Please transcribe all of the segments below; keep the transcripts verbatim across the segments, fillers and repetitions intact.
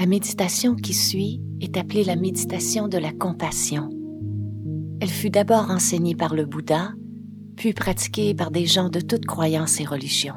méditation qui suit est appelée la méditation de la compassion. Elle fut d'abord enseignée par le Bouddha, puis pratiquée par des gens de toutes croyances et religions.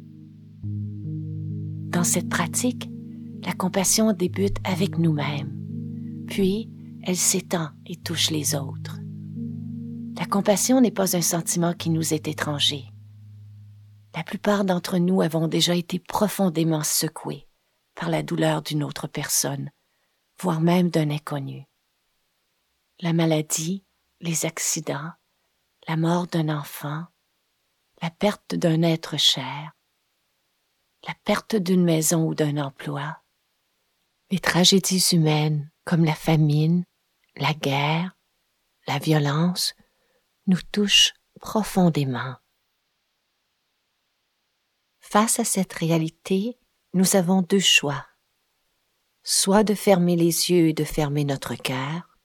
Dans cette pratique, la compassion débute avec nous-mêmes, puis elle s'étend et touche les autres. La compassion n'est pas un sentiment qui nous est étranger. La plupart d'entre nous avons déjà été profondément secoués par la douleur d'une autre personne, voire même d'un inconnu. La maladie, les accidents, la mort d'un enfant, la perte d'un être cher, la perte d'une maison ou d'un emploi, les tragédies humaines comme la famine, la guerre, la violence, nous touchent profondément. Face à cette réalité, nous avons deux choix. Soit de fermer les yeux et de fermer notre cœur,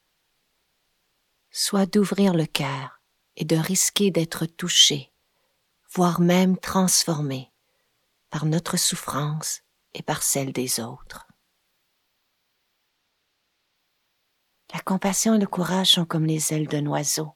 soit d'ouvrir le cœur et de risquer d'être touché, voire même transformé par notre souffrance et par celle des autres. La compassion et le courage sont comme les ailes d'un oiseau.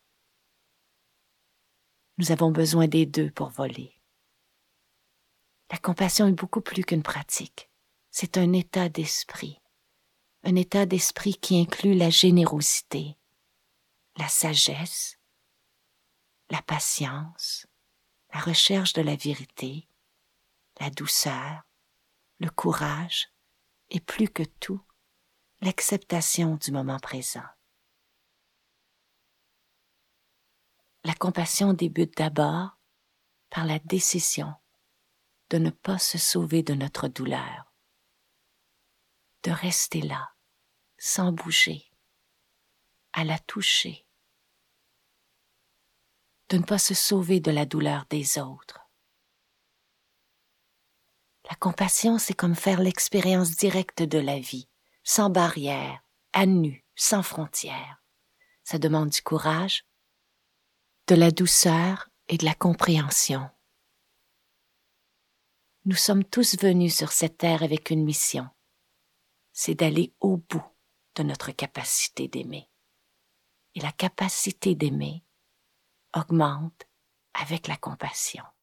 Nous avons besoin des deux pour voler. La compassion est beaucoup plus qu'une pratique. C'est un état d'esprit. Un état d'esprit qui inclut la générosité, la sagesse, la patience, la recherche de la vérité, la douceur, le courage et plus que tout, l'acceptation du moment présent. La compassion débute d'abord par la décision de ne pas se sauver de notre douleur, de rester là, sans bouger, à la toucher, de ne pas se sauver de la douleur des autres. La compassion, c'est comme faire l'expérience directe de la vie, sans barrière, à nu, sans frontières. Ça demande du courage, de la douceur et de la compréhension. Nous sommes tous venus sur cette terre avec une mission, c'est d'aller au bout de notre capacité d'aimer. Et la capacité d'aimer augmente avec la compassion.